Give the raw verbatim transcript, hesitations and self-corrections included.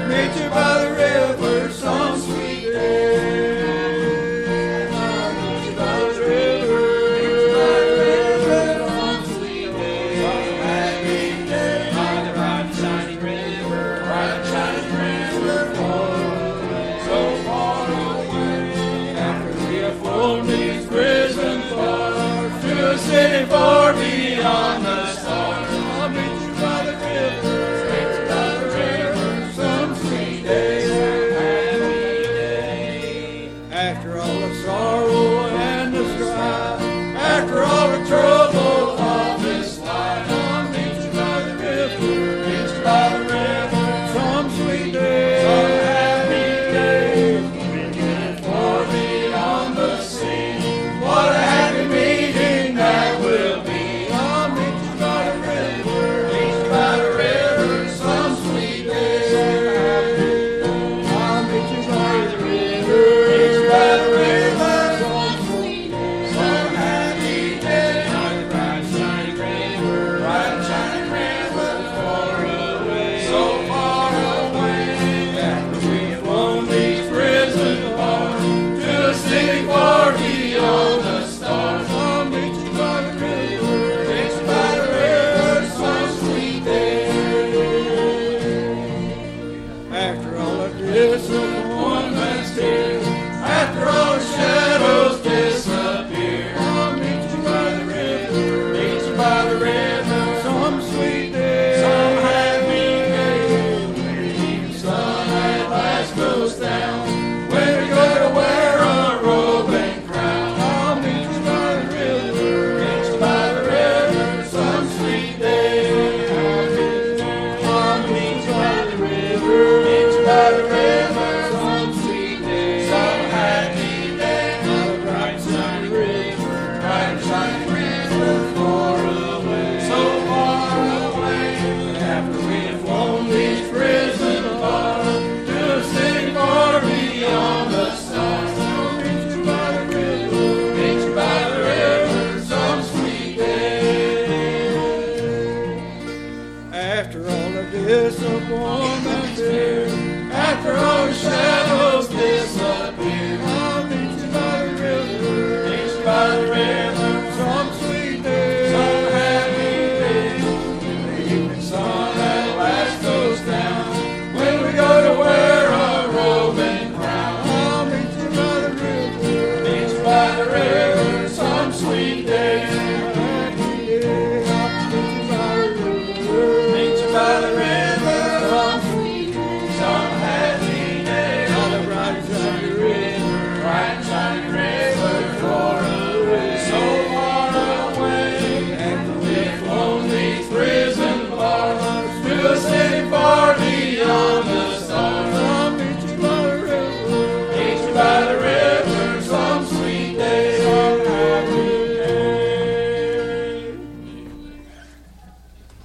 Meet you by the river some sweet day. I'll meet you by the river. Meet you by the river some sweet day. Some happy day. By the bright and shining river, bright and shining river flowing so far away. After we have flown these prison bars to a city far beyond the stars, I'll meet you by the river. Meet you by the river some sweet day. After all the sorrow and the strife, after all the trouble of this life, I'll meet you by the river. Meet you by the river some sweet day. Some happy day. Meeting far beyond the sea. What a happy meeting that will be. I'll meet you by the river. Meet you by the river some sweet day. I'll meet you by the river. Meet you by the river some sweet day. Some happy day. By the bright and shining river, bright and shining river far away, so far away. After we have flown these prison bars to a city far beyond the stars, I'll meet you by the river. Meet you by the river some sweet day. After all the disappointments here, after all the shadows disappear, I'll meet you by the river. Meet you by the river some sweet day. Some happy day. When the evening sun at last goes down, when we go to wear a robe and crown, I'll meet you by the river. Meet you by the river some sweet day. I'll meet you by the river. Meet you by the river some sweet day. Some happy day. By the bright shining river, bright shining river far away, so far away. After we have flown these prison bars to a city far beyond the stars, I'll meet you by the river. Meet you by the river some sweet day. After all the disappointments here, after all the shadows disappear, I'll meet you by the river. Meet you by the river some sweet day. Some happy day. When the evening sun at last goes down, when we go to wear a robe and crown, I'll meet you by the river. Meet you by the river some sweet day. Happy day. I'll meet you by the river. Meet you by the river